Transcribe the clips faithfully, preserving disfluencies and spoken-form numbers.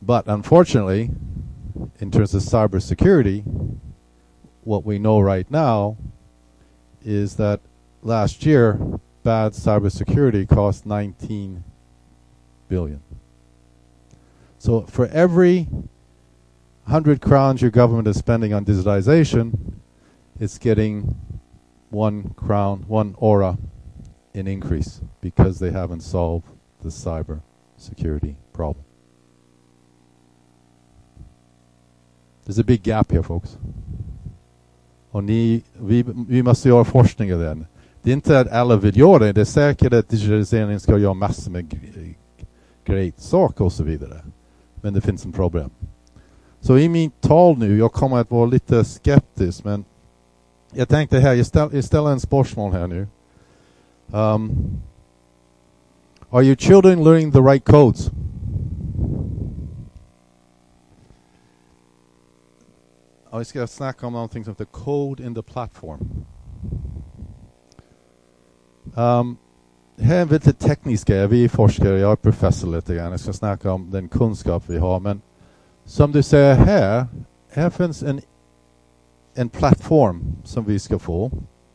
But unfortunately, in terms of cybersecurity, what we know right now is that last year, bad cybersecurity cost nineteen billion. So for every one hundred crowns your government is spending on digitalization, it's getting one crown, one aura in increase because they haven't solved the cyber security problem. There's a big gap here, folks. Och ni, vi, vi måste göra forskning av den. Det är inte att alla vill göra det. Det är säkert att digitaliseringen ska göra massor med g- great saker och så vidare. Men det finns en problem. Så i min tal nu, jag kommer att vara lite skeptisk, men jag tänkte här, jag, ställ, jag ställer en spörsmål här nu. Um, are your children learning the right codes? Jag ska snacka om någonting som heter code in the platform. Um, här är lite tekniska, vi är forskare, jag är professor lite grann. Jag ska snacka om den kunskap vi har. Men som du säger här, här finns en, en plattform som vi ska få.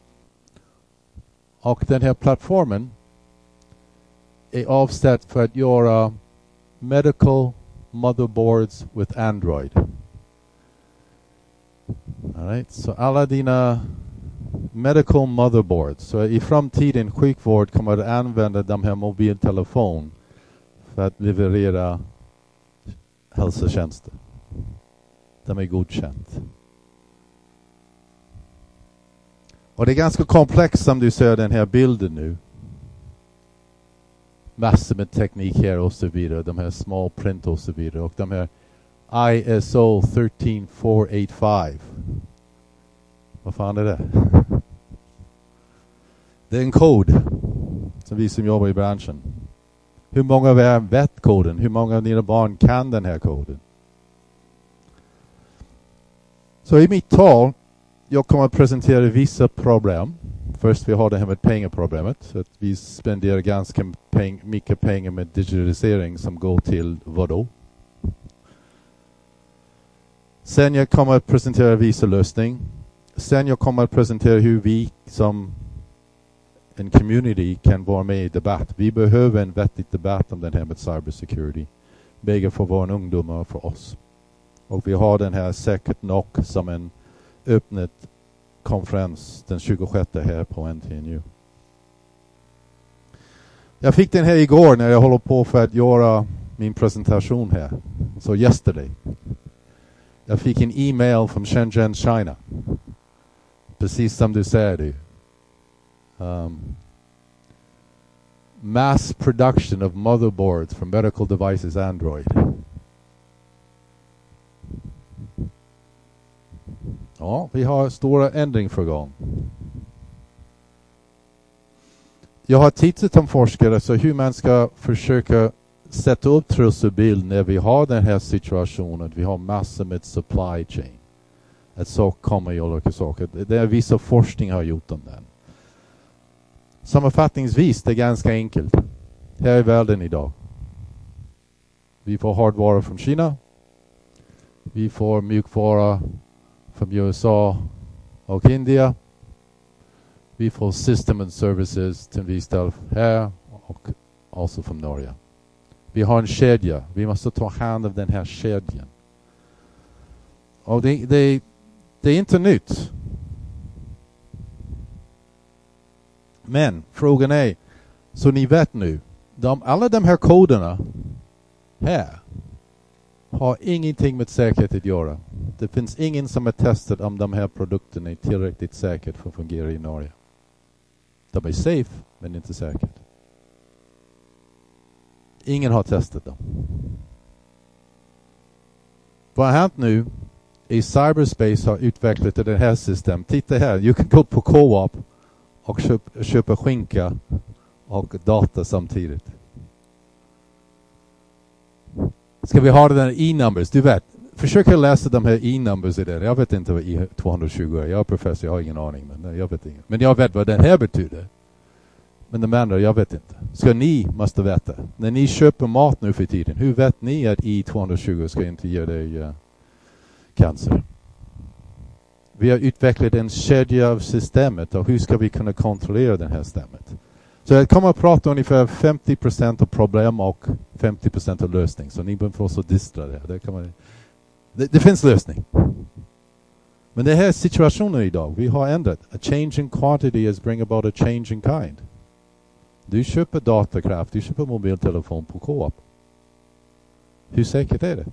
Och den här plattformen är avsedd för att göra medical motherboards with Android. All right, så alla dina medical motherboards. Så i framtiden sjukvård kommer att använda de här mobiltelefon för att leverera hälsotjänster. De är godkänt. Och det är ganska komplext som du ser den här bilden nu. Massor med teknik här och så vidare. De här small print och så vidare. Och de här I S O thirteen four eighty-five. Vad fan är det? Det är en kod som vi som jobbar i branschen. Hur många av er vet koden? Hur många av dina barn kan den här koden? Så i mitt tal, jag kommer att presentera vissa problem. Först vi har det här med pengaproblemet. Så att vi spenderar ganska peng- mycket pengar med digitalisering som går till vadå? Sen jag kommer att presentera vissa lösning. Sen jag kommer att presentera hur vi som en community kan vara med i debatt. Vi behöver en vettig debatt om den här med cybersecurity. Bägge för våra ungdomar och för oss. Och vi har den här säkert nog som en öppnet konferens den tjugosjätte här på N T N U. Jag fick den här igår när jag håller på för att göra min presentation här. Så yesterday. Jag fick en e-mail från Shenzhen, China. Precis som du säger du. Um, mass production of motherboards for medical devices Android. Ja, vi har stora ändring för gång. Jag har tittat om forskare så hur man ska försöka sätta upp tröskelbild när vi har den här situationen. Vi har massor med supply chain. Att så kommer ju olika saker. Det är vissa forskning har gjort om den. Sammanfattningsvis, det är ganska enkelt. Här är världen idag. Vi får hårdvara från Kina. Vi får mjukvara från U S A och India. Vi får system and services till viss del här och också från Norge. Vi har en kedja. Vi måste ta hand om den här kedjan. Och det, det, det är inte nytt. Men frågan är, så ni vet nu, de, alla de här koderna här har ingenting med säkerhet att göra. Det finns ingen som har testat om de här produkterna är tillräckligt säkert för att fungera i Norge. De är safe, men inte säkert. Ingen har testat dem. Vad har hänt nu i cyberspace har utvecklat det här systemet. Titta här, du kan gå på Co-op och köpa, köpa skinka och data samtidigt. Ska vi ha den där e-numbers? Du vet, försök läsa de här e-numbers i det. Jag vet inte vad E tvåhundratjugo är. Jag är professor, jag har ingen aning. Men jag vet inget. Men jag vet vad den här betyder. Men de andra, jag vet inte. Ska ni måste veta. När ni köper mat nu för tiden, hur vet ni att I tvåhundratjugo ska inte ge dig uh, cancer? Vi har utvecklat en kedja av systemet och hur ska vi kunna kontrollera det här systemet? Så jag kommer att prata ungefär femtio procent av problem och femtio procent av lösning. Så ni behöver få så distra det. Det, kan man, det. Det finns lösning. Men det här situationen idag, vi har ändrat. A change in quantity is bring about a change in kind. Du köper datorkraft, du köper mobiltelefon på Coop. Hur säkert är det?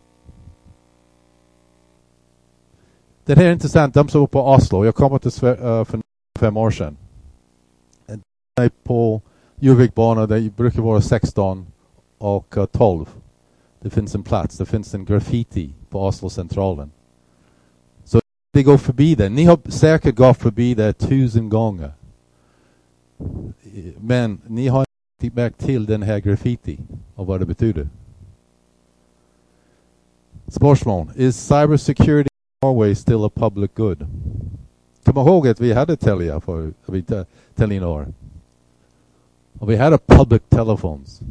Det här är intressant. De som var på Oslo. Jag kom till Sverige uh, för fem år sedan. På Djurvikbanan, det brukar vara sexton och uh, tolv. Det finns en plats, det finns en graffiti på Oslo-centralen. Så det går förbi det. Ni har säkert gått förbi det tusen gånger. Men ni har inte märkt till den här graffiti och vad det betyder. Spörsmål. Is cybersecurity always still a public good? Kom ihåg att vi hade Telia för Telenor. Och vi hade public telephones.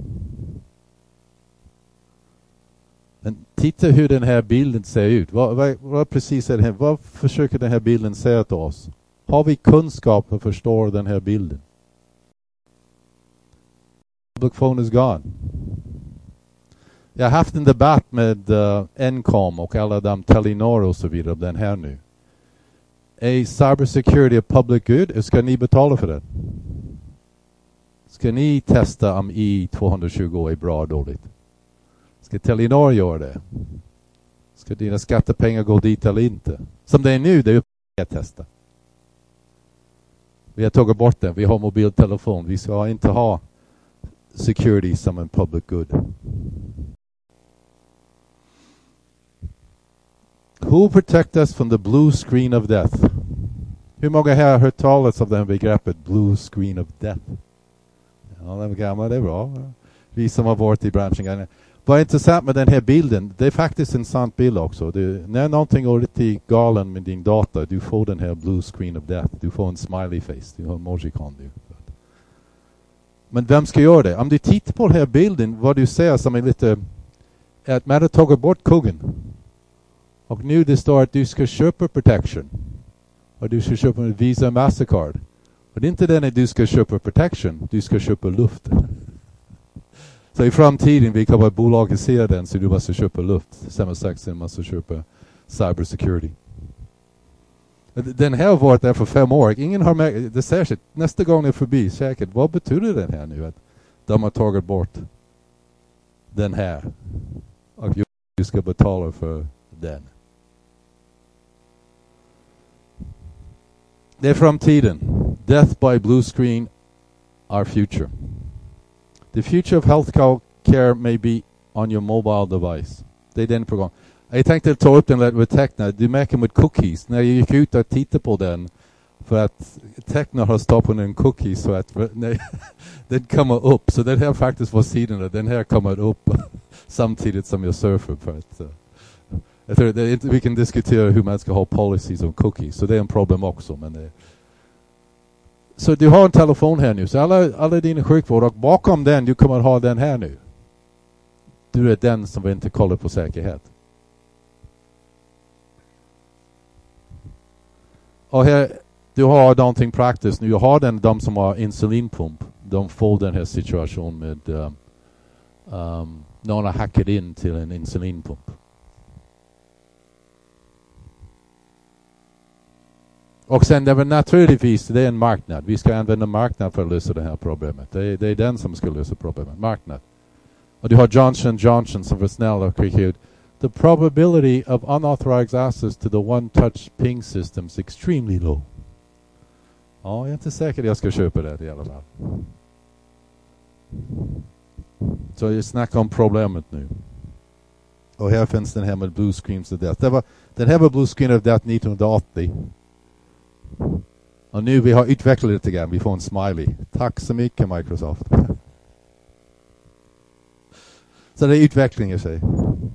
Men titta hur den här bilden ser ut. Vad, vad, vad precis är det här? Vad försöker den här bilden säga till oss? Har vi kunskap att förstå den här bilden? Public phone is gone. Jag har haft en debatt med uh, Encom och alla de Telenor och så vidare om den här nu. Är cybersecurity a public good? Ska ni betala för det? Ska ni testa om I tvåhundratjugo är bra och dåligt? Ska Telenor göra det? Ska dina skattepengar gå dit eller inte? Som det är nu, det är att testa. Vi har tagit bort den. Vi har mobiltelefon. Vi ska inte ha security som en public good. Who protect us from the blue screen of death? Hur många här har hört talas av det här begreppet blue screen of death? Ja, det är gamla, det är bra. Vi som har varit i branschen. Vad är intressant med den här bilden, det är faktiskt en sant bild också. Det, när någonting går lite galen med din data, du får den här blue screen of death. Du får en smiley face, du har en mojicon. Du. Men vem ska göra det? Om du tittar på den här bilden, vad du ser som är lite... Att man har tagit bort kuggen. Och nu det står att du ska köpa protection. Och du ska köpa en Visa Mastercard. Och det är inte den att du ska köpa protection. Du ska köpa luft. Så i framtiden vi kommer att bolagisera den så du måste köpa luft. Samma sak som du måste köpa cybersecurity. Den här har varit där för fem år. Ingen har märkt det särskilt. Nästa gång är förbi säkert. Vad betyder den här nu? Att de har tagit bort den här. Och du ska betala för den. Det är framtiden. Death by blue screen, our future. The future of health care may be on your mobile device. Det är den program. Jag tänkte ta upp den med Teckna. Du märker med cookies. När jag gick ut och tittade på den. För att Teckna har stoppat en cookie så att nej, den kommer upp. Så den här faktiskt var sidan. Den här kommer upp samtidigt som jag surfar. För att, uh, jag tror det inte, vi kan diskutera hur man ska ha policies om cookies. Så det är en problem också. Men det, så du har en telefon här nu. Så alla, alla dina sjukvård och bakom den, du kommer ha den här nu. Du är den som vill inte kolla på säkerhet. Och här, du har någonting praktiskt nu. Jag har den, de som har insulinpump. De får den här situationen med um, um, någon har hackat in till en insulinpump. Och sen det var naturligtvis, det är en marknad. Vi ska använda marknad för att lösa det här problemet. Det är, det är den som ska lösa problemet. Marknad. Och du har Johnson Johnson som var snäll och skickade ut. The probability of unauthorized access to the one-touch ping system is extremely low. Ja, jag är inte säker att jag ska köpa det i alla fall. Så jag snackar om problemet nu. Och här finns den här med blue screens of death. Det var, den här var blue screen of death nittonhundraåttio. Och nu vi har utvecklat det igen. Vi får en smiley. Tack så mycket Microsoft. Så det är utveckling i sig.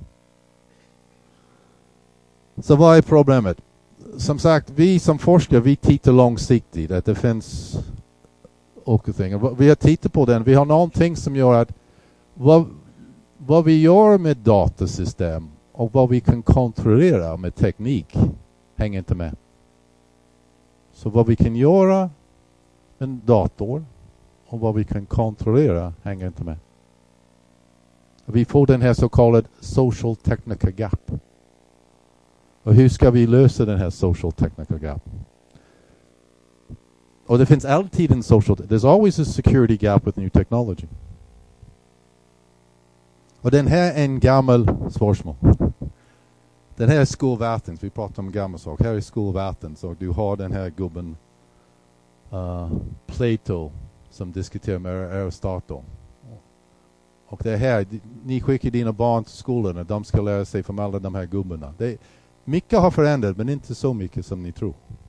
Så vad är problemet? Som sagt, vi som forskare, vi tittar långsiktigt. Att det finns och ting. Vi har tittat på den. Vi har någonting som gör att vad, vad vi gör med datasystem och vad vi kan kontrollera med teknik hänger inte med. Så vad vi kan göra med en dator och vad vi kan kontrollera hänger inte med. Vi får den här så kallade social technical gap. Och hur ska vi lösa den här social technical gap? Och det finns alltid en social... There's always a security gap with new technology. Och den här är en gammal svarsmål. Den här är School of Athens. Vi pratar om gamla saker. Här är School of Athens. Och du har den här gubben uh, Plato som diskuterar med Aristotle. Och det här, ni skickar dina barn till skolan och de ska lära sig från alla de här gubbarna. Det, mycket har förändrat, men inte så mycket som ni tror.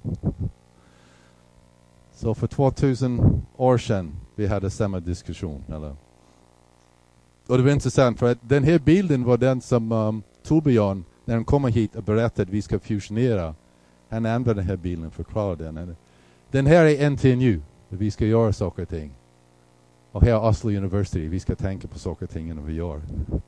Så för tvåtusen år sedan vi hade samma diskussion. Eller? Och det var intressant för att den här bilden var den som um, Torbjörn, när han kommer hit och berättade att vi ska fusionera. Han använde den här bilden för att förklara den. Den här är N T N U. Vi ska göra saker och ting. Och här är Oslo University. Vi ska tänka på saker och ting innan vi gör.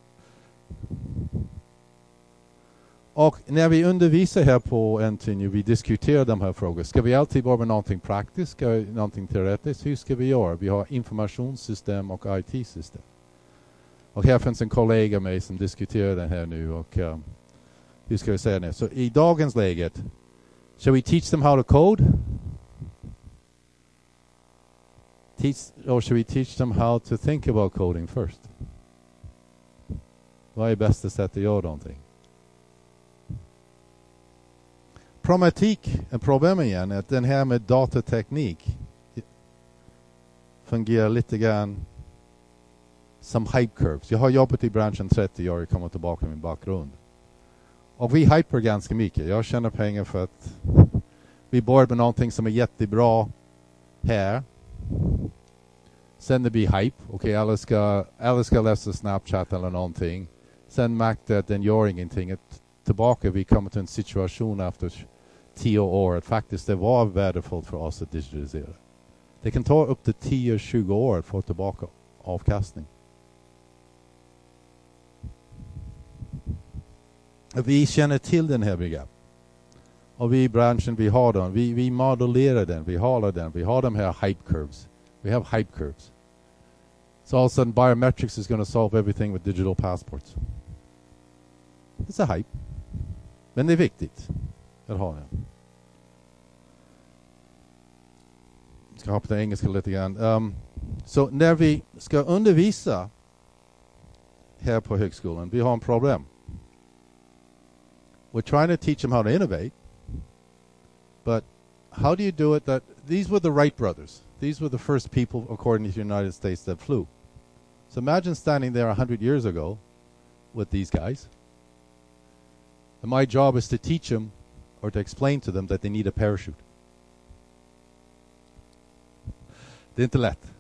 Och när vi undervisar här på N T N U, vi diskuterar de här frågorna. Ska vi alltid vara med någonting praktiskt? Ska vi någonting teoretiskt? Hur ska vi göra? Vi har informationssystem och I T-system. Och här finns en kollega med som diskuterar det här nu. Och um, hur ska vi säga det? Så i dagens läget, shall we teach them how to code? Teach, or should we teach them how to think about coding first? Vad är bästa sättet att göra någonting? Problematik, en problem igen, är att den här med datateknik fungerar lite grann som hype curves. Jag har jobbat i branschen trettio år och kommer tillbaka till min bakgrund. Och vi hyper ganska mycket. Jag tjänar pengar för att vi börjar med någonting som är jättebra här. Sen det blir hype. Okej, okay, alla, ska, alla ska läsa Snapchat eller någonting. Sen märkte att den gör ingenting. Att tillbaka vi kommer till en situation efter tio år att faktiskt det var värdefullt för oss att digitalisera. Det kan ta upp till tio tjugo år att få tillbaka avkastning. Vi känner till den här begreppet. Och vi i branschen, vi har den. Vi, vi modellerar den. Vi håller den. Vi har de här hype curves. We have hype curves. So all of a sudden biometrics is going to solve everything with digital passports. It's a hype. Men det är viktigt att ha den. Jag ska hoppa till engelska lite grann. Um, så när vi ska undervisa här på högskolan, vi har en problem. We're trying to teach them how to innovate. But how do you do it that these were the Wright brothers. These were the first people, according to the United States, that flew. So imagine standing there a hundred years ago with these guys. And my job is to teach them or to explain to them that they need a parachute. Det är inte lätt.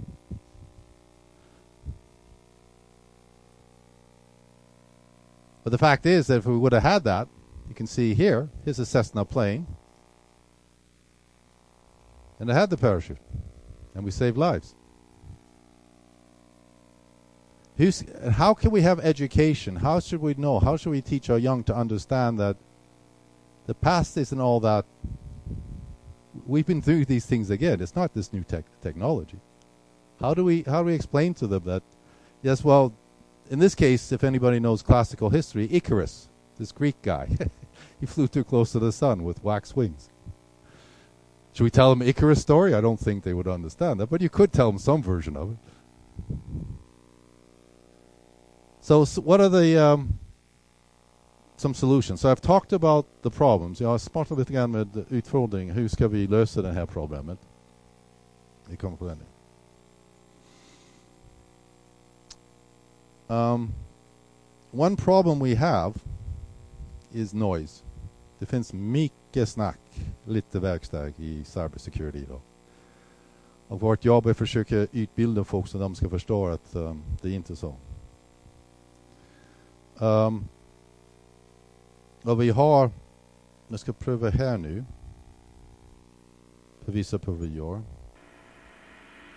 But the fact is that if we would have had that, you can see here, here's a Cessna plane. And it had the parachute. And we saved lives. Who's, how can we have education? How should we know? How should we teach our young to understand that the past isn't all that... We've been through these things again. It's not this new tech technology. How do we how do we explain to them that, yes, well, in this case, if anybody knows classical history, Icarus, this Greek guy, he flew too close to the sun with wax wings. Should we tell them Icarus story? I don't think they would understand that, but you could tell them some version of it. So, so what are the um, some solutions? So I've talked about the problems. Jag har pratat lite grann med utfordring. Hur ska vi lösa det här problemet? Vi kommer på den. Um, one problem we have is noise. Det finns mycket snack, lite verkstad i cybersecurity idag. Och vårt jobb är att försöka utbilda folk så de ska förstå att um, det är inte så. Um, och vi har, jag ska pröva här nu. För visa på vad vi gör.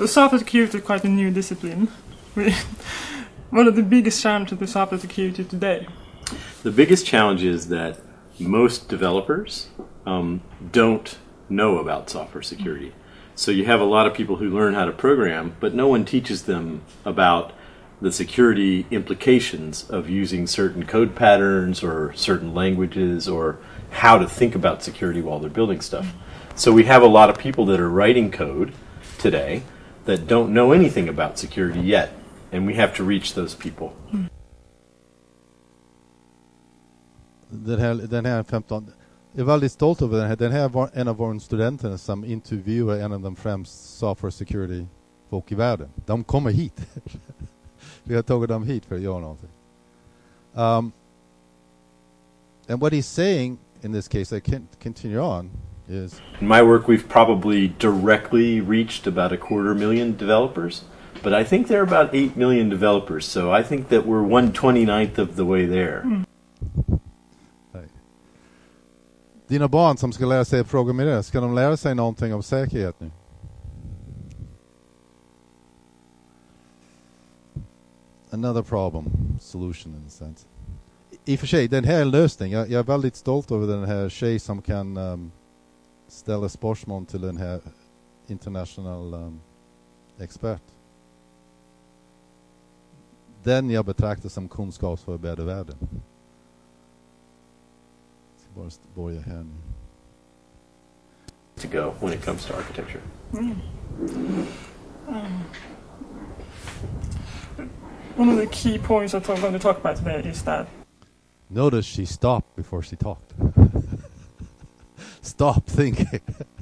the cybersecurity is quite a new discipline. What are the biggest challenges to cybersecurity today? The biggest challenge is that most developers um, don't know about software security. So you have a lot of people who learn how to program, but no one teaches them about the security implications of using certain code patterns or certain languages or how to think about security while they're building stuff. So we have a lot of people that are writing code today that don't know anything about security yet, and we have to reach those people. Den här, den här femton, jag är väldigt stolt över den här. Den här var en av våra studenter som intervjuade en av de främst software security folk i världen. De kommer hit. Vi har tagit dem hit för att göra någonting. Um, and what he's saying in this case, I can't continue on, is... In my work, we've probably directly reached about a quarter million developers, but I think there are about eight million developers, so I think that we're one twenty-ninth of the way there. Mm. Dina barn som ska lära sig att programmera, ska de lära sig någonting om säkerhet nu? Another problem, solution in a sense. I och för sig, den här lösningen, jag, jag är väldigt stolt över den här tjej som kan um, ställa spörsmål till den här international um, expert. Den jag betraktar som kunskapsförberedd i världen. Bara börja här nu. To go when it comes to architecture. Mm. Um, one of the key points I'm going to talk about today is that... Notice she stopped before she talked. Stop thinking.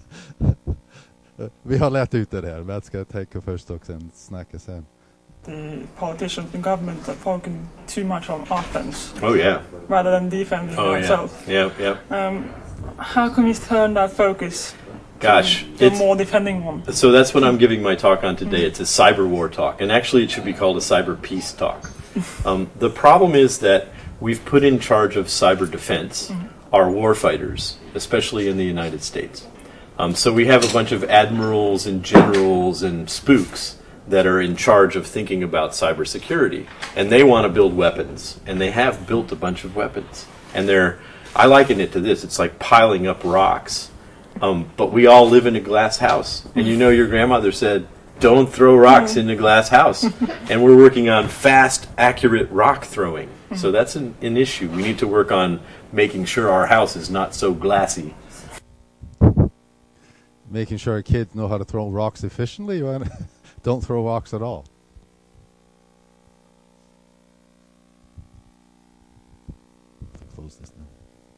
Vi har lärt ut det här. Vi ska tänka först och sen snacka sen. The politicians and government are focusing too much on offense. Oh yeah. Rather than defending oh, themselves. Yeah, yeah. yeah. Um, how can we turn that focus Gosh, to, to a more defending one? So that's what I'm giving my talk on today. Mm. It's a cyber war talk, and actually it should be called a cyber peace talk. um, the problem is that we've put in charge of cyber defense mm. our warfighters, especially in the United States. Um, so we have a bunch of admirals and generals and spooks that are in charge of thinking about cybersecurity, and they want to build weapons, and they have built a bunch of weapons, and they're, I liken it to this, it's like piling up rocks, um, but we all live in a glass house, and you know your grandmother said, don't throw rocks in a glass house, and we're working on fast, accurate rock throwing, so that's an, an issue. We need to work on making sure our house is not so glassy. Making sure our kids know how to throw rocks efficiently? Don't throw rocks at all. Close this now.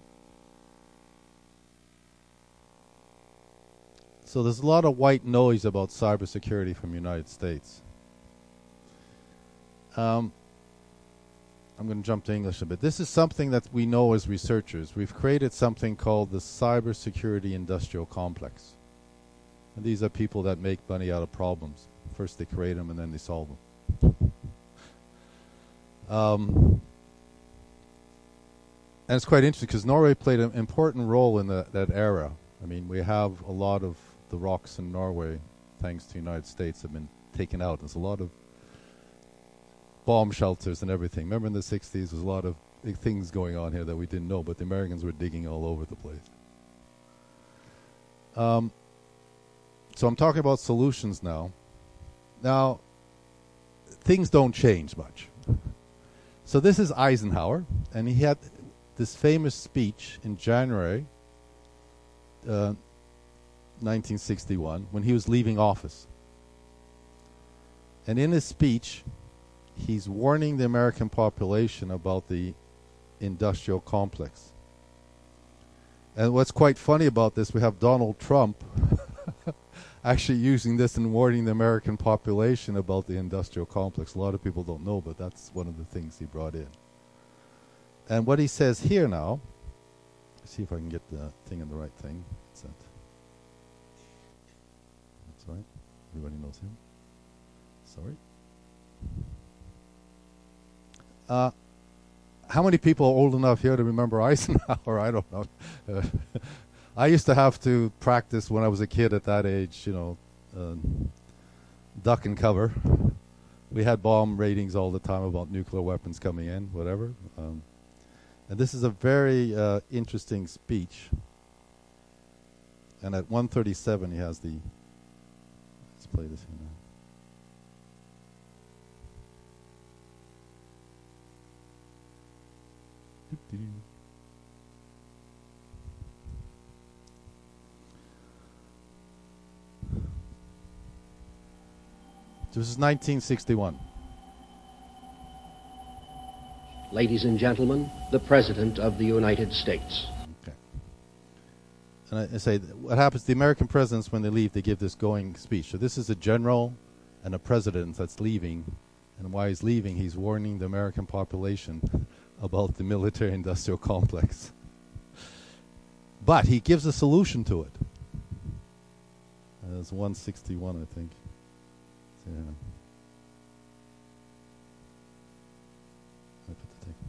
So there's a lot of white noise about cybersecurity from the United States. Um, I'm going to jump to English a bit. This is something that we know as researchers. We've created something called the cybersecurity industrial complex. And these are people that make money out of problems. First they create them and then they solve them. Um, and it's quite interesting because Norway played an important role in the, that era. I mean, we have a lot of the rocks in Norway, thanks to the United States, have been taken out. There's a lot of bomb shelters and everything. Remember in the sixties, there was a lot of big things going on here that we didn't know, but the Americans were digging all over the place. Um, so I'm talking about solutions now. Now, things don't change much. So this is Eisenhower, and he had this famous speech in January uh, nineteen sixty-one when he was leaving office. And in his speech, he's warning the American population about the industrial complex. And what's quite funny about this, we have Donald Trump actually using this and warning the American population about the industrial complex. A lot of people don't know, but that's one of the things he brought in. And what he says here now, let's see if I can get the thing in the right thing. That's it. That's right. Everybody knows him. Sorry. Uh, how many people are old enough here to remember Eisenhower? I don't know. Uh, I used to have to practice when I was a kid at that age, you know, uh, duck and cover. We had bomb ratings all the time about nuclear weapons coming in, whatever. Um, and this is a very uh, interesting speech. And at one thirty-seven, he has the. Let's play this here now. This is nineteen sixty-one. Ladies and gentlemen, the President of the United States. Okay. And I, I say, what happens, the American presidents, when they leave, they give this going speech. So this is a general and a president that's leaving. And while he's leaving, he's warning the American population about the military-industrial complex. But he gives a solution to it. Uh, it's one sixty-one, I think. So, yeah. I put the text.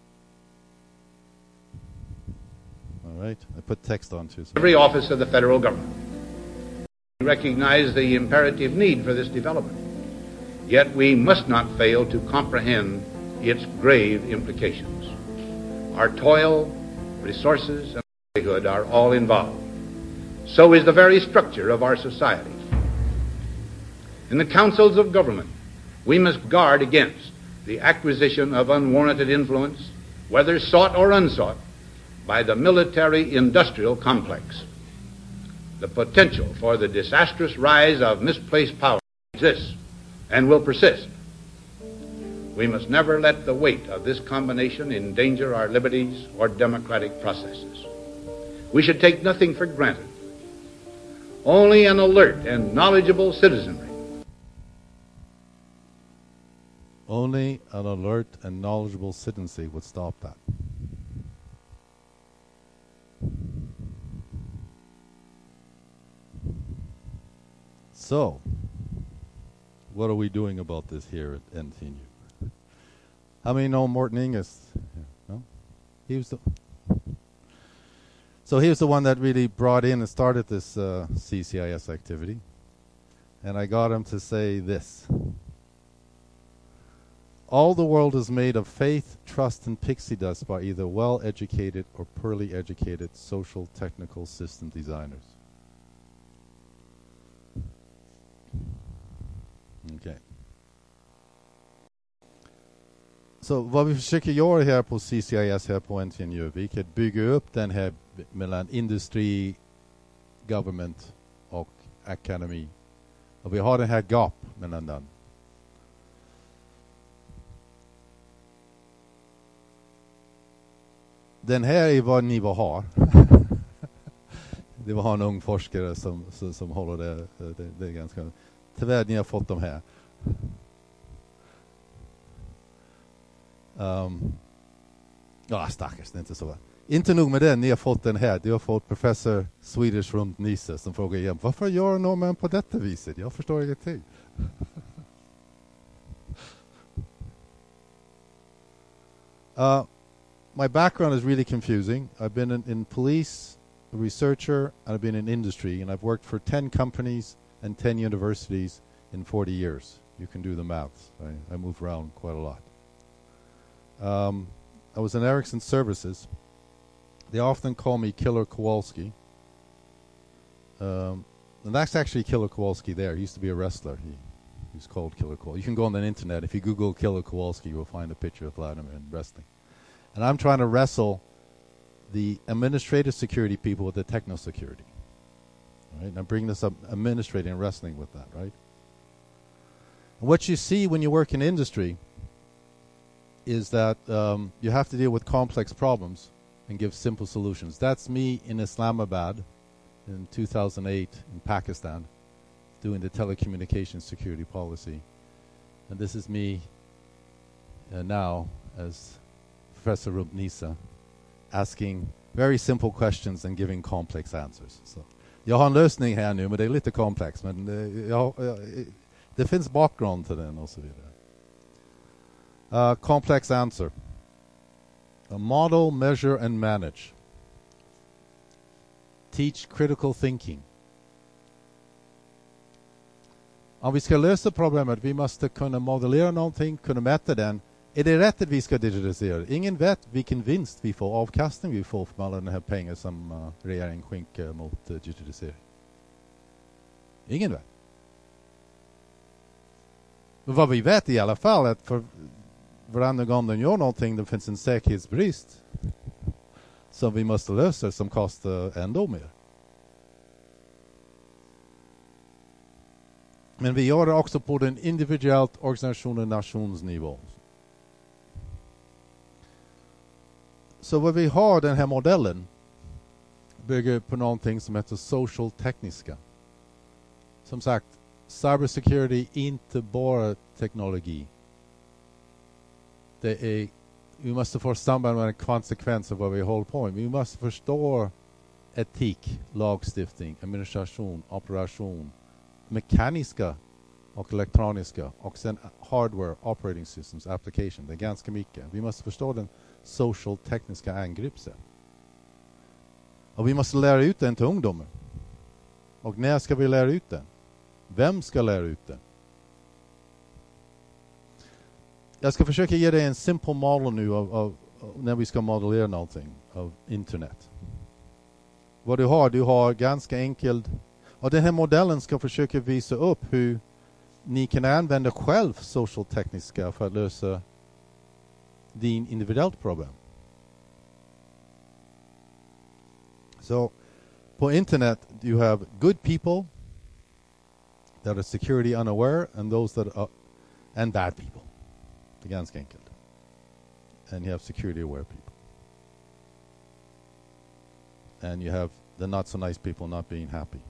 All right, I put text on too. So Every office of the federal government. We recognize the imperative need for this development. Yet we must not fail to comprehend its grave implications. Our toil, resources, and livelihood are all involved. So is the very structure of our society. In the councils of government, we must guard against the acquisition of unwarranted influence, whether sought or unsought, by the military-industrial complex. The potential for the disastrous rise of misplaced power exists and will persist. We must never let the weight of this combination endanger our liberties or democratic processes. We should take nothing for granted. Only an alert and knowledgeable citizenry. Only an alert and knowledgeable citizenry would stop that. So, what are we doing about this here at N T N U? How many know Morton Inges? Yeah, no? He was the so he was the one that really brought in and started this uh, C C I S activity. And I got him to say this. All the world is made of faith, trust, and pixie dust by either well-educated or poorly educated social technical system designers. Okay. Så vad vi försöker göra här på C C I S här på N T N U, vi kan bygga upp den här b- mellan industri, government och academy. Och vi har den här gap mellan den. Den här är vad ni vill ha. Det var en ung forskare som, som, som håller det, det, det är ganska... Tyvärr, ni har fått de här. Um, ja, stackars, det är inte så. Inte nog med den, ni har fått den här. Du har fått professor Swedish Runt Nisse som frågar igen, varför gör Norman på detta viset? Jag förstår ingenting. uh, my background is really confusing. I've been in, in police, a researcher, and I've been in industry, and I've worked for ten companies and ten universities in forty years. You can do the maths. I, I moved around quite a lot. Um, I was in Ericsson Services. They often call me Killer Kowalski. Um, and that's actually Killer Kowalski there. He used to be a wrestler. He, he was called Killer Kowalski. You can go on the internet. If you Google Killer Kowalski, you will find a picture of Vladimir in wrestling. And I'm trying to wrestle the administrative security people with the techno security. Right? And I'm bringing this up, administrating and wrestling with that, right? And what you see when you work in industry is that um, you have to deal with complex problems and give simple solutions. That's me in Islamabad in two thousand eight in Pakistan doing the telecommunications security policy. And this is me uh, now as Professor Rubnisa asking very simple questions and giving complex answers. So, jag har en lösning här nu, men det är lite komplex. Men uh, jag, uh, det finns bakgrund till den och så vidare. Uh, complex answer. A model, measure, and manage. Teach critical thinking. Om vi ska lösa problemet, vi måste kunna modellera någonting, kunna mäta den. Är det rätt att vi ska digitalisera? Ingen vet vilken vinst vi får, avkastning vi får från alla den här pengar som uh, regeringen skänker mot uh, digitalisering. Ingen vet. Men vad vi vet i alla fall är att för varandra gång de gör någonting, det finns en säkerhetsbrist som vi måste lösa som kostar ändå mer. Men vi gör det också på den individuellt organisation och nationsnivå. Så vad vi har, den här modellen, bygger på någonting som heter social tekniska. Som sagt, cybersecurity är inte bara teknologi. Det är, vi måste få samband med en konsekvens av vad vi håller på med. Vi måste förstå etik, lagstiftning, administration, operation, mekaniska och elektroniska och sen hardware, operating systems, application. Det är ganska mycket. Vi måste förstå den social tekniska angreppssätt. Och vi måste lära ut den till ungdomar. Och när ska vi lära ut den? Vem ska lära ut den? Jag ska försöka ge dig en simple model nu av, av, av när vi ska modellera någonting av internet. Vad du har, du har ganska enkelt. Och den här modellen ska försöka visa upp hur ni kan använda själv social tekniska för att lösa din individuellt problem. Så på internet you have good people that are security unaware and those that are and bad people. Det är ganska enkelt. And you have security aware people. And you have the not so nice people not being happy.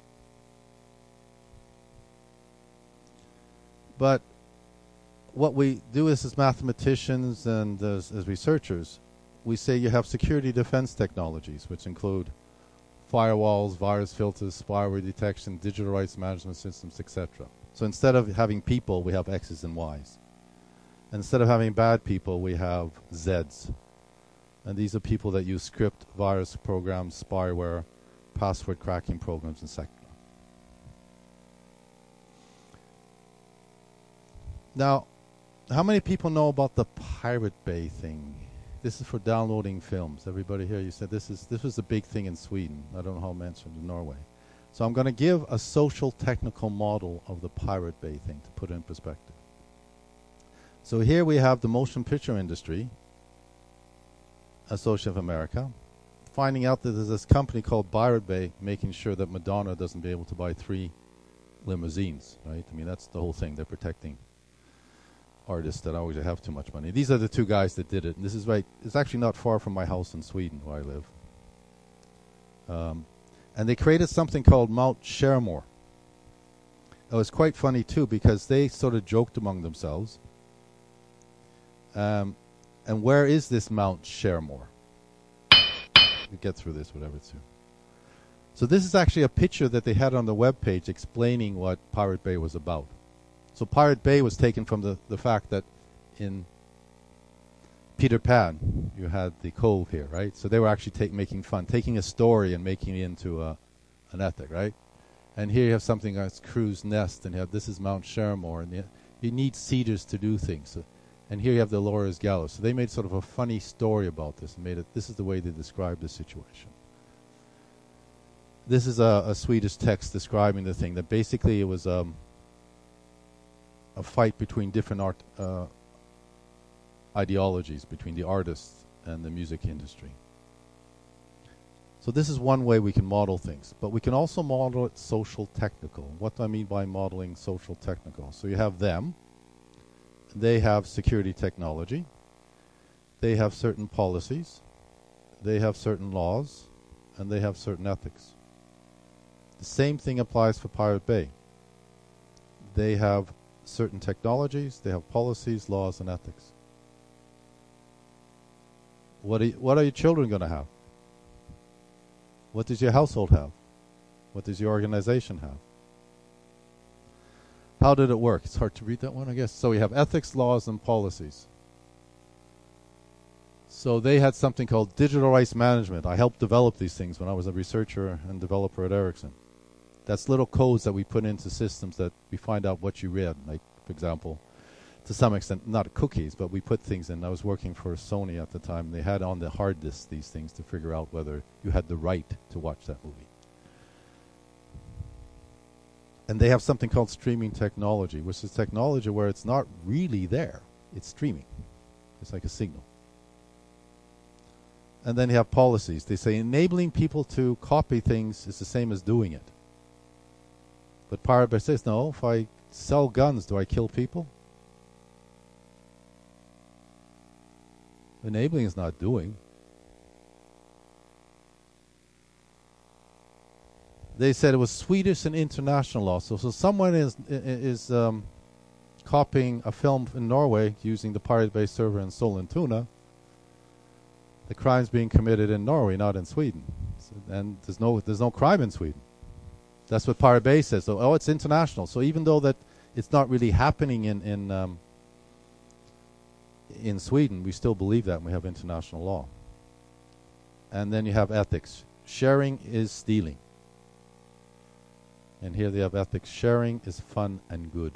But what we do is as mathematicians and as, as researchers, we say you have security defense technologies, which include firewalls, virus filters, spyware detection, digital rights management systems, et cetera. So instead of having people, we have X's and Y's. Instead of having bad people, we have Z's. And these are people that use script, virus programs, spyware, password cracking programs, et cetera. Now, how many people know about the Pirate Bay thing? This is for downloading films. Everybody here, you said this is this was a big thing in Sweden. I don't know how mentioned in Norway. So I'm going to give a social technical model of the Pirate Bay thing to put it in perspective. So here we have the motion picture industry, Association of America, finding out that there's this company called Pirate Bay making sure that Madonna doesn't be able to buy three limousines, right? I mean, that's the whole thing. They're protecting artists that always have too much money. These are the two guys that did it. And this is right, it's actually not far from my house in Sweden where I live. Um, and they created something called Mount Shermore. It was quite funny too because they sort of joked among themselves. Um, and where is this Mount Shermore? We get through this, whatever it's through. So this is actually a picture that they had on the webpage explaining what Pirate Bay was about. So Pirate Bay was taken from the, the fact that in Peter Pan, you had the cove here, right? So they were actually take, making fun, taking a story and making it into a, an ethic, right? And here you have something that's Crow's Nest, and you have this is Mount Shermore, and you, you need cedars to do things. So, and here you have the Laura's Gallows. So they made sort of a funny story about this and made it, this is the way they described the situation. This is a, a Swedish text describing the thing, that basically it was um, a fight between different art uh, ideologies, between the artists and the music industry. So this is one way we can model things, but we can also model it social technical. What do I mean by modeling social technical? So you have them, they have security technology, they have certain policies, they have certain laws, and they have certain ethics. The same thing applies for Pirate Bay. They have certain technologies, they have policies, laws, and ethics. What are, you, what are your children going to have? What does your household have? What does your organization have? How did it work? It's hard to read that one, I guess. So we have ethics, laws, and policies. So they had something called digital rights management. I helped develop these things when I was a researcher and developer at Ericsson. That's little codes that we put into systems that we find out what you read. Like, for example, to some extent, not cookies, but we put things in. I was working for Sony at the time. They had on the hard disk these things to figure out whether you had the right to watch that movie. And they have something called streaming technology, which is technology where it's not really there. It's streaming. It's like a signal. And then you have policies. They say enabling people to copy things is the same as doing it. But Pirate Bay says, no, if I sell guns, do I kill people? Enabling is not doing. They said it was Swedish and international law. So, so someone is is um, copying a film in Norway using the Pirate Bay server in Sollentuna. The crime's being committed in Norway, not in Sweden. So, and there's no there's no crime in Sweden. That's what Pirate Bay says. So, oh, it's international. So even though that it's not really happening in in um, in Sweden, we still believe that, and we have international law. And then you have ethics. Sharing is stealing. And here they have ethics. Sharing is fun and good.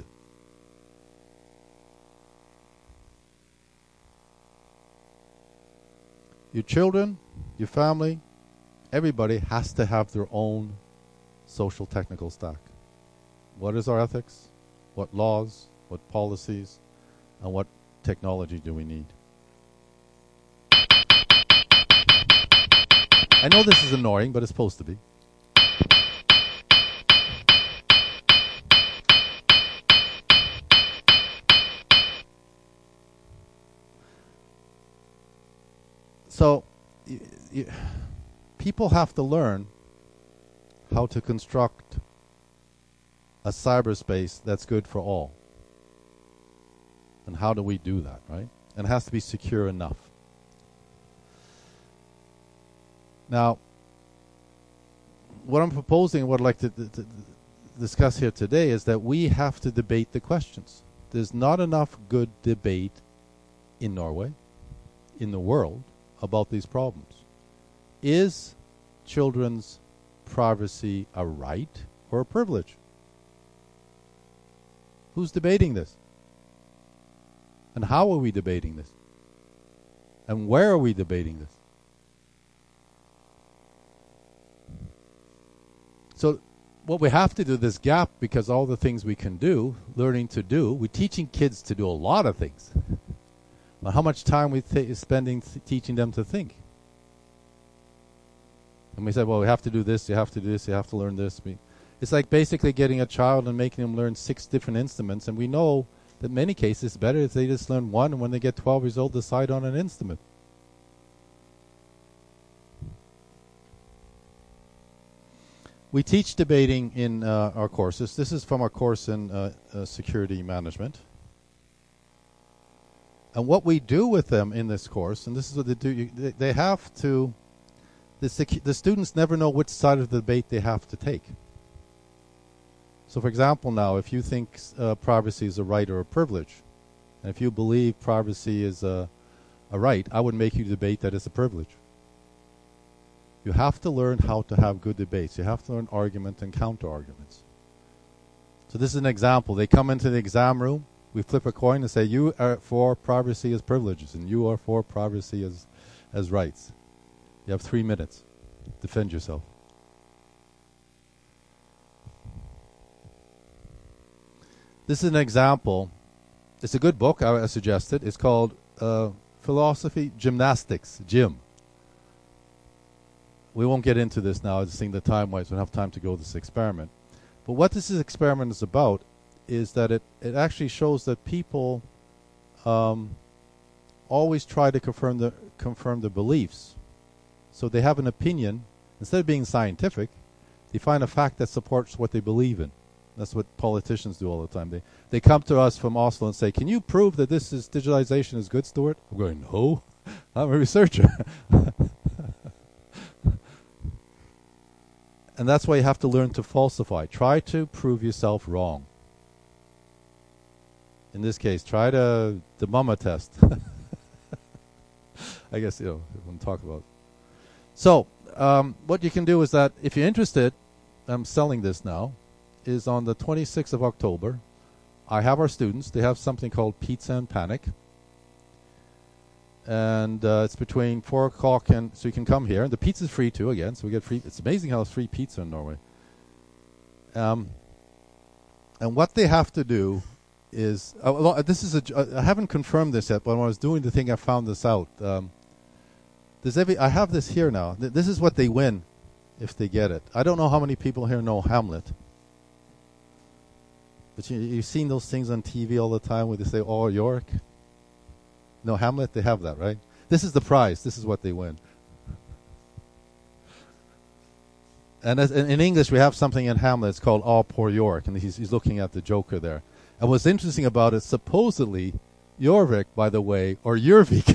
Your children, your family, everybody has to have their own social technical stack. What is our ethics? What laws? What policies? And what technology do we need? I know this is annoying, but it's supposed to be. So, y- y- people have to learn how to construct a cyberspace that's good for all. And how do we do that, right? And it has to be secure enough. Now, what I'm proposing, what I'd like to, to, to discuss here today is that we have to debate the questions. There's not enough good debate in Norway, in the world, about these problems. Is children's privacy a right or a privilege? Who's debating this? And how are we debating this? And where are we debating this? So what we have to do, this gap, because all the things we can do, learning to do, we're teaching kids to do a lot of things. But how much time we th- spending th- teaching them to think? And we said, well, we have to do this, you have to do this, you have to learn this. We, it's like basically getting a child and making them learn six different instruments, and we know that in many cases it's better if they just learn one, and when they get twelve years old, decide on an instrument. We teach debating in uh, our courses. This is from our course in uh, uh, security management. And what we do with them in this course, and this is what they do, you, they, they have to, the, secu- the students never know which side of the debate they have to take. So for example now, if you think uh, privacy is a right or a privilege, and if you believe privacy is a, a right, I would make you debate that it's a privilege. You have to learn how to have good debates. You have to learn argument and counter-arguments. So this is an example. They come into the exam room, we flip a coin and say, you are for privacy as privileges, and you are for privacy as, as rights. You have three minutes. Defend yourself. This is an example. It's a good book, I, I suggest it. It's called uh, Philosophy Gymnastics, Gym. We won't get into this now. Just seeing the time-wise, we don't have time to go to this experiment. But what this experiment is about is that it, it actually shows that people um, always try to confirm the confirm the beliefs. So they have an opinion. Instead of being scientific, they find a fact that supports what they believe in. That's what politicians do all the time. They they come to us from Oslo and say, can you prove that this is digitalization is good, Stuart? I'm going, no. I'm a researcher. And that's why you have to learn to falsify. Try to prove yourself wrong. In this case, try to the mama test. I guess, you know, we won't talk about it. So, um, what you can do is that if you're interested, I'm selling this now, is on the twenty-sixth of October. I have our students. They have something called Pizza and Panic. And uh, it's between four o'clock and... So you can come here. And the pizza's free, too, again. So we get free... It's amazing how it's free pizza in Norway. Um, and what they have to do is... Uh, this is a... Uh, I haven't confirmed this yet, but when I was doing the thing, I found this out. Um, there's every... I have this here now. Th- this is what they win if they get it. I don't know how many people here know Hamlet. But you, you've seen those things on T V all the time where they say, "Oh, York." No, Hamlet, they have that, right? This is the prize. This is what they win. And as in, in English, we have something in Hamlet. It's called "Oh, Poor York," and he's, he's looking at the Joker there. And what's interesting about it, supposedly, Jorvik, by the way, or Jorvik,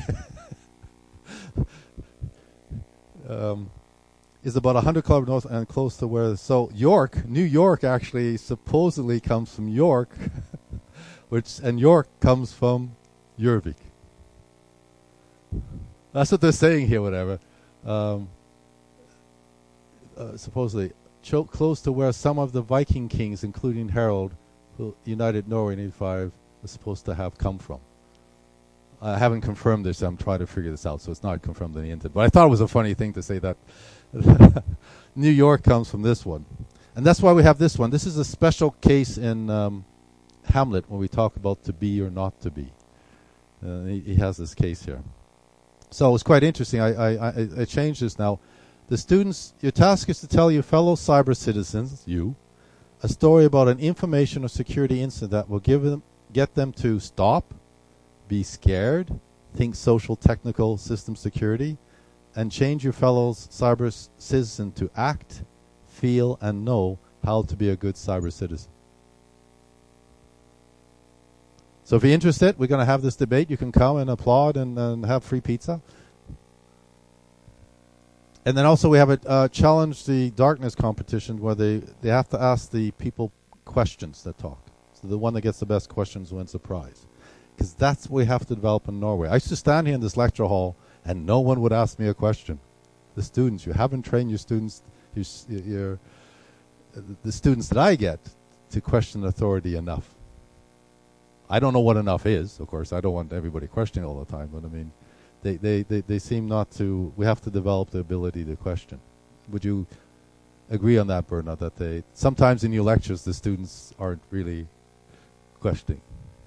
um, is about one hundred kilometers north and close to where... So York, New York, actually supposedly comes from York, which and York comes from Jorvik. That's what they're saying here, whatever. Um, uh, supposedly, cho- close to where some of the Viking kings, including Harold, who united Norway in eighty-five, are supposed to have come from. I haven't confirmed this. I'm trying to figure this out, so it's not confirmed on the internet. But I thought it was a funny thing to say that New York comes from this one. And that's why we have this one. This is a special case in um, Hamlet when we talk about to be or not to be. Uh, he, he has this case here. So it's quite interesting. I, I, I, I changed this now. The students, your task is to tell your fellow cyber citizens, you, a story about an information or security incident that will give them, get them to stop, be scared, think social, technical, system security, and change your fellow cyber c- citizen to act, feel, and know how to be a good cyber citizen. So if you're interested, we're going to have this debate. You can come and applaud and, and have free pizza. And then also we have a uh, challenge the darkness competition where they, they have to ask the people questions that talk. So the one that gets the best questions wins the prize. Because that's what we have to develop in Norway. I used to stand here in this lecture hall and no one would ask me a question. The students, you haven't trained your students, your, your, uh, the students that I get, to question authority enough. I don't know what enough is, of course. I don't want everybody questioning all the time, but I mean, they, they, they, they seem not to, we have to develop the ability to question. Would you agree on that, Bernard, that they, sometimes in your lectures the students aren't really questioning?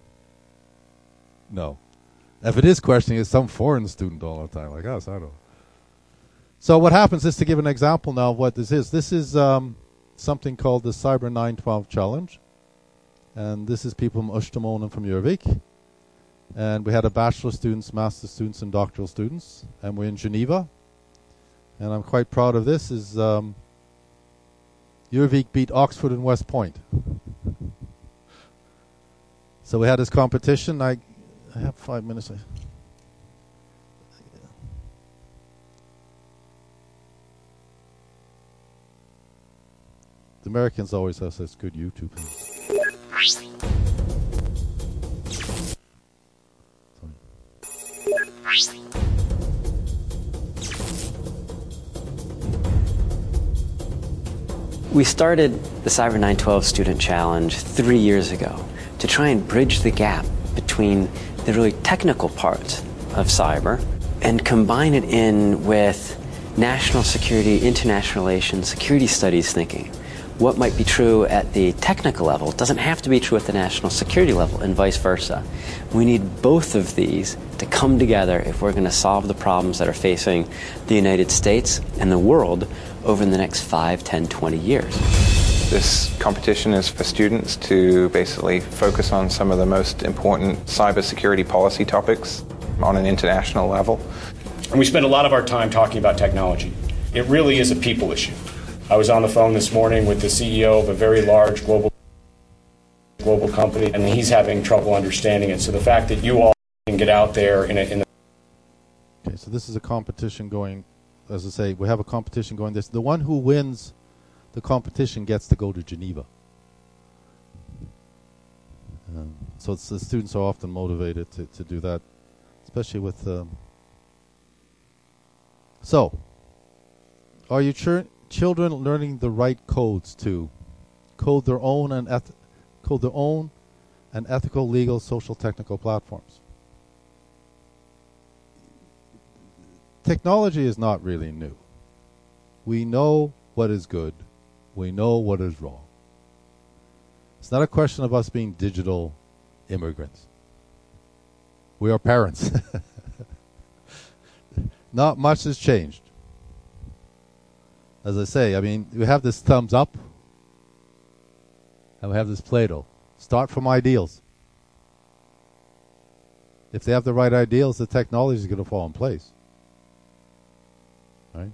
No. If it is questioning, it's some foreign student all the time, like us, I don't know. So what happens is, to give an example now of what this is, this is um, something called the Cyber nine twelve Challenge. And this is people from Østermoen and from Jorvik. And we had a bachelor students, master students, and doctoral students. And we're in Geneva. And I'm quite proud of this. Is um, Jorvik beat Oxford and West Point. So we had this competition. I, I have five minutes. The Americans always have such good YouTube things. We started the Cyber nine twelve Student Challenge three years ago to try and bridge the gap between the really technical parts of cyber and combine it in with national security, international relations, security studies thinking. What might be true at the technical level doesn't have to be true at the national security level, and vice versa. We need both of these to come together if we're going to solve the problems that are facing the United States and the world over the next five, ten, twenty years. This competition is for students to basically focus on some of the most important cybersecurity policy topics on an international level. And we spend a lot of our time talking about technology. It really is a people issue. I was on the phone this morning with the C E O of a very large global global company, and he's having trouble understanding it. So the fact that you all can get out there in a... In a okay, so this is a competition going, as I say, we have a competition going this. The one who wins the competition gets to go to Geneva. Um, so it's, the students are often motivated to, to do that, especially with... Um, so, are you chur- children learning the right codes to code their own and eth- code their own and ethical, legal, social, technical platforms. Technology is not really new. We know what is good. We know what is wrong. It's not a question of us being digital immigrants. We are parents. Not much has changed. As I say, I mean, we have this thumbs up and we have this Play-Doh. Start from ideals. If they have the right ideals, the technology is going to fall in place. Right?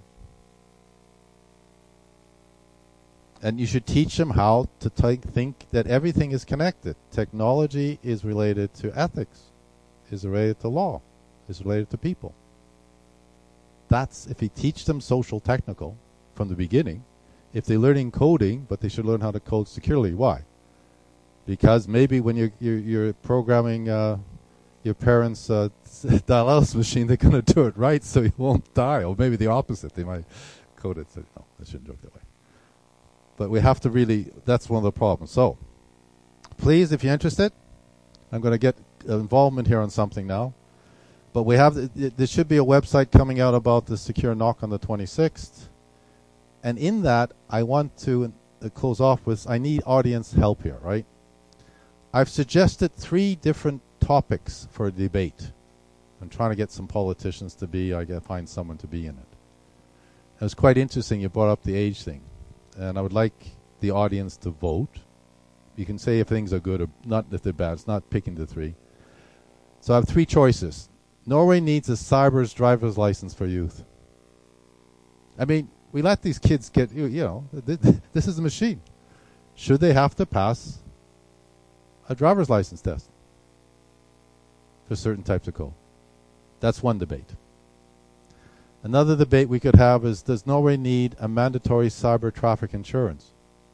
And you should teach them how to t- think that everything is connected. Technology is related to ethics, is related to law, is related to people. That's if you teach them social technical from the beginning. If they're learning coding, but they should learn how to code securely. Why? Because maybe when you're you're, you're programming uh, your parents' uh, dial-out machine, they're going to do it right, so you won't die. Or maybe the opposite. They might code it. So, no, I shouldn't joke that way. But we have to really, that's one of the problems. So, please, if you're interested, I'm going to get involvement here on something now. But we have, the, there should be a website coming out about the Secure N O C on the twenty-sixth. And in that, I want to uh, close off with, I need audience help here, right? I've suggested three different topics for a debate. I'm trying to get some politicians to be, I gotta find someone to be in it. It was quite interesting, you brought up the age thing. And I would like the audience to vote. You can say if things are good or not if they're bad. It's not picking the three. So I have three choices. Norway needs a cyber's driver's license for youth. I mean, we let these kids get, you, you know, th- th- this is a machine. Should they have to pass a driver's license test for certain types of code? That's one debate. Another debate we could have is, does Norway need a mandatory cyber traffic insurance?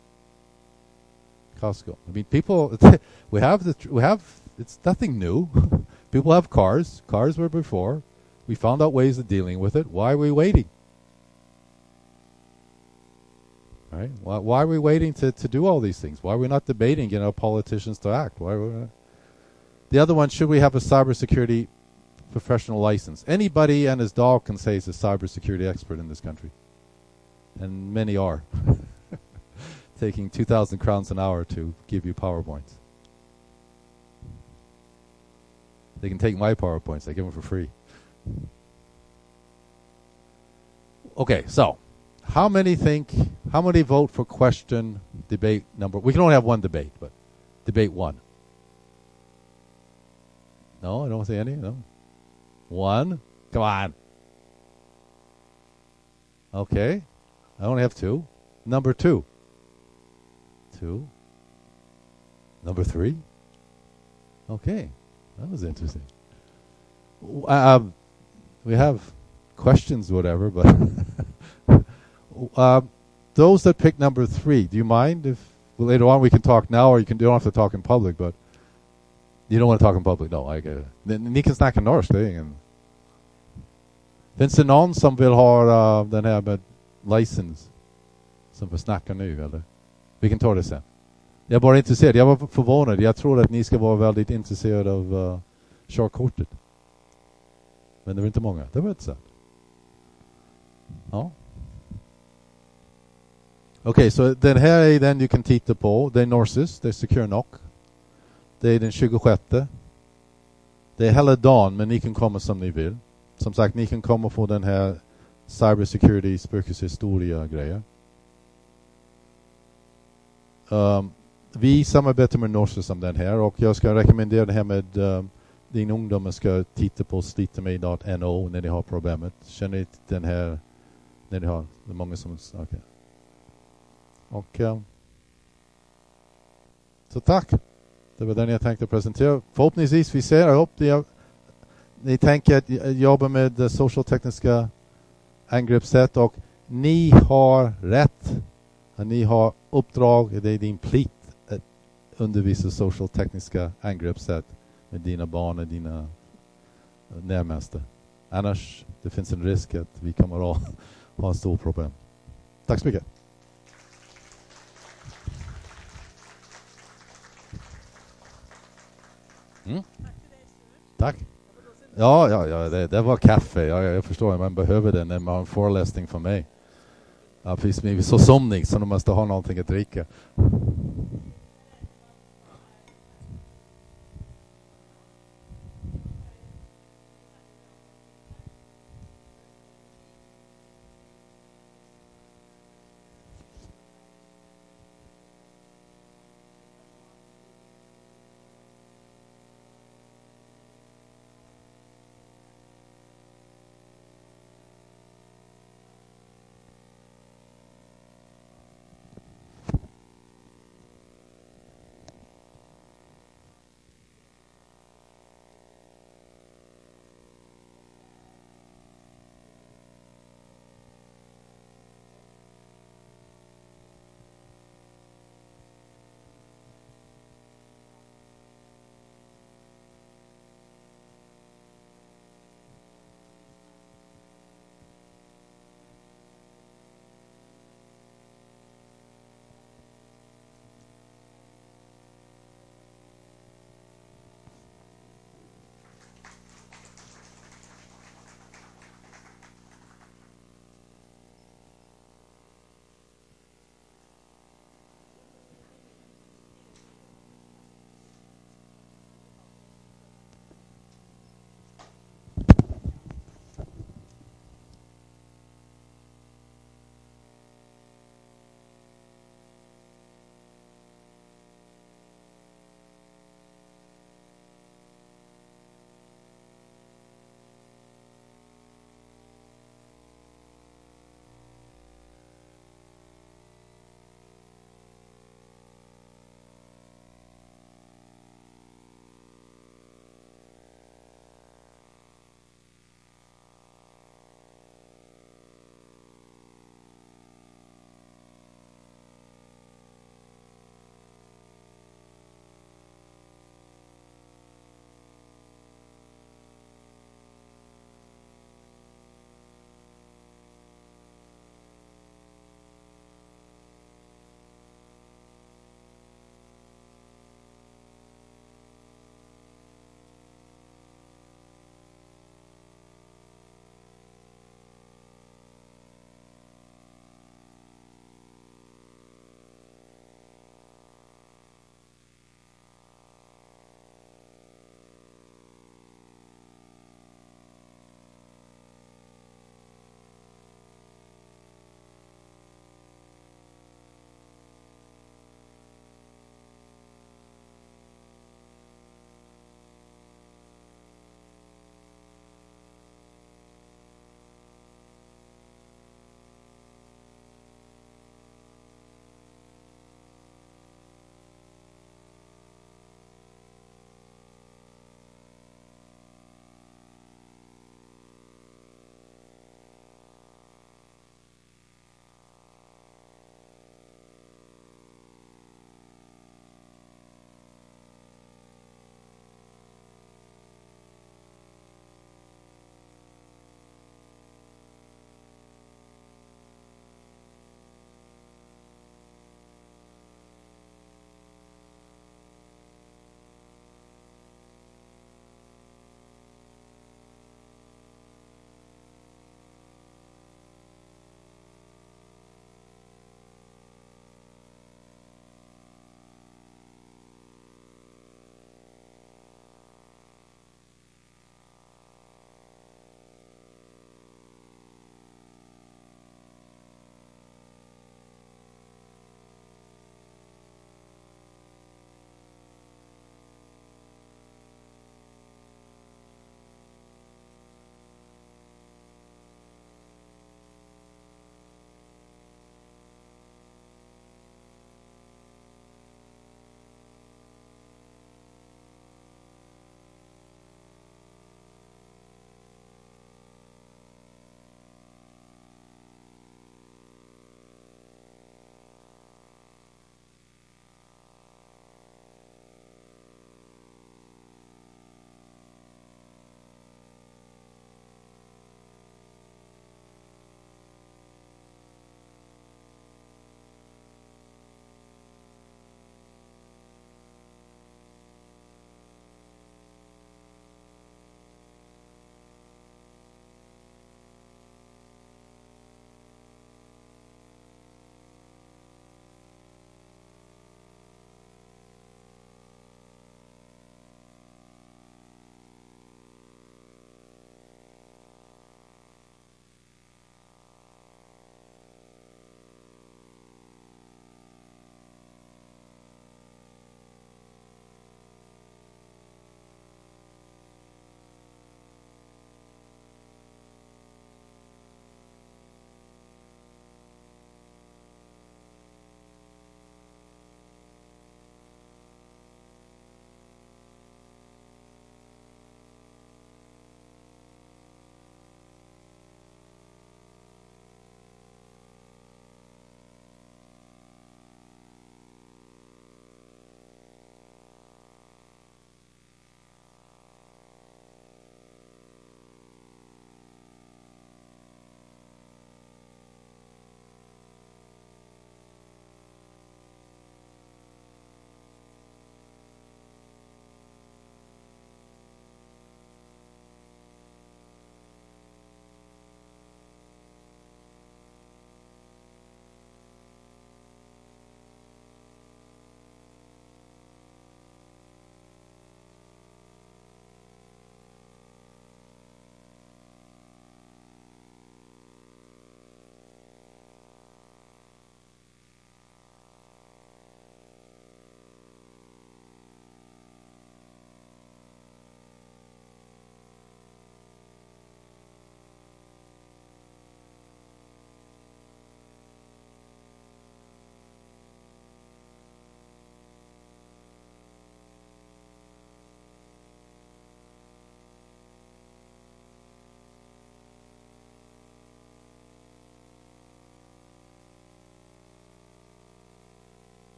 Costco. I mean, people, we have, the, we have, it's nothing new. People have cars. Cars were before. We found out ways of dealing with it. Why are we waiting? Right? Why, why are we waiting to, to do all these things? Why are we not debating, you know, politicians to act? Why are we not? The other one, should we have a cybersecurity professional license? Anybody and his dog can say he's a cybersecurity expert in this country. And many are. Taking two thousand crowns an hour to give you PowerPoints. They can take my PowerPoints. I give them for free. Okay, so how many think, how many vote for question debate number? We can only have one debate, but debate one. No, I don't see any. No. One. Come on. Okay. I only have two. Number two. Two. Number three. Okay. That was interesting. Um, we have questions, whatever, but uh, those that pick number three, do you mind if well, later on we can talk now, or you can you don't have to talk in public, but you don't want to talk in public? No, I get it. Ni kan snacka norsk, det är ingen. Finns det någon som vill ha uh, den här med license som får snacka nu, eller? Vi kan ta det sen. Jag är bara intresserad. Jag var förvånad. Jag tror att ni ska vara väldigt intresserade av uh, körkortet. Men det var inte många. Det var inte så. Ja. Okej, okay, så den här är den du kan titta på. Det är Norsis. Det är Secure N O C. Det är den tjugosjätte. Det är hela dagen, men ni kan komma som ni vill. Som sagt, ni kan komma och få den här cybersecurity spökeshistoria-grejer. Um, vi samarbetar med Norsis om den här, och jag ska rekommendera det här med um, din ungdom ska titta på slitame dot no när ni har problemet. Känner ni den här när ni har, det är många som, okej. Okay. Och um, så tack. Det var den jag tänkte presentera. Förhoppningsvis vi ser, jag hoppas ni, ni tänker att jobba med social-tekniska angreppssätt, och ni har rätt. Ni har uppdrag, det är din plikt att undervisa social-tekniska angreppssätt med dina barn och dina närmaste. Annars det finns en risk att vi kommer att ha en stor problem. Tack så mycket. Mm. Tack. Ja, ja, ja det, det var kaffe. Ja, jag förstår, man behöver det när man har en föreläsning för mig. Ja, precis, vi är så somnig så de måste ha någonting att dricka.